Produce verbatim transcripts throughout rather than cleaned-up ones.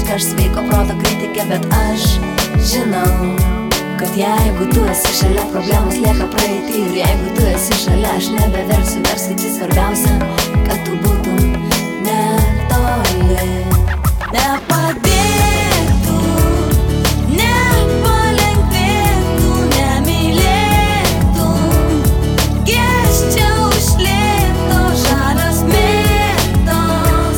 visiška aš sveiko proto kritikė, bet aš žinau, kad jeigu tu esi šalia, problemos lieka praeity. Ir jeigu tu esi šalia, aš nebeversiu versyti. Svarbiausia, kad tu būtum netoli. Nepadėtų, nepalengvėtų, nemylėtų, gesčiau iš lėto žalios mėtos.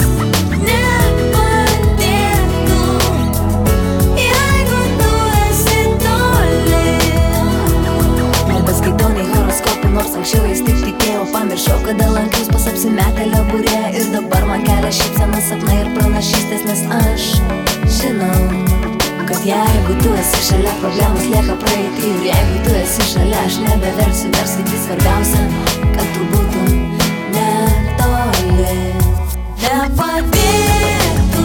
Nepadėtų, jeigu tu esi toli. Nebeskaitau nei horoskopų, nors anksčiau jais taip tikėjau. Pamiršau, kada lankiaus pas apsimetėlio būrė. Ir dabar man kelia šypseną sapnai ir pranašystės, nes aš žinau, kad jeigu tu esi šalia, problemos lieka praeity. Ir jeigu tu esi šalia, aš nebeversiu versyti. Svarbiausia, kad tu būtum netoli. Nepadėtų,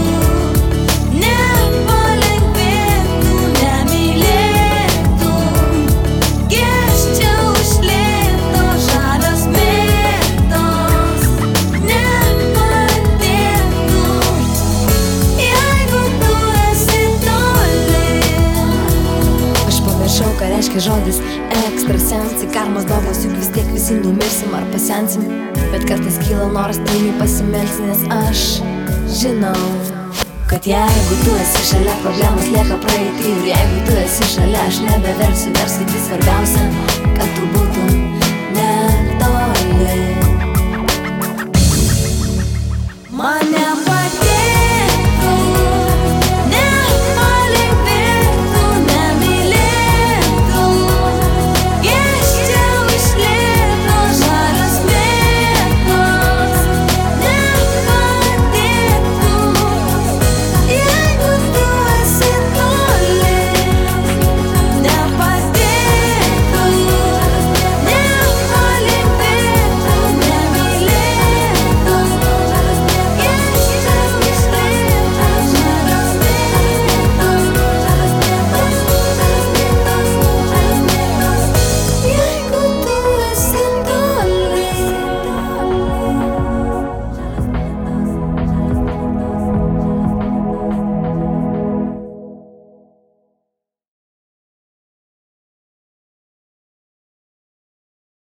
nepalengvėtų, nemylėtų, gesčiau iš lėto žalios mėtos. Nepadėtų, jeigu tu esi toli. Aš pamiršau, ką reiškia žodis ekstrasensai. Karmos dovos, juk vis tiek visi numirsim ar pasensim. Bet kartais kyla noras tyliai pasimelsti, nes aš žinau, kad jeigu tu esi šalia, problemos lieka praeity. Ir jeigu tu esi šalia, aš nebeversiu versyti. Svarbiausia, kad tu būtum netoli. Man nepadėtų.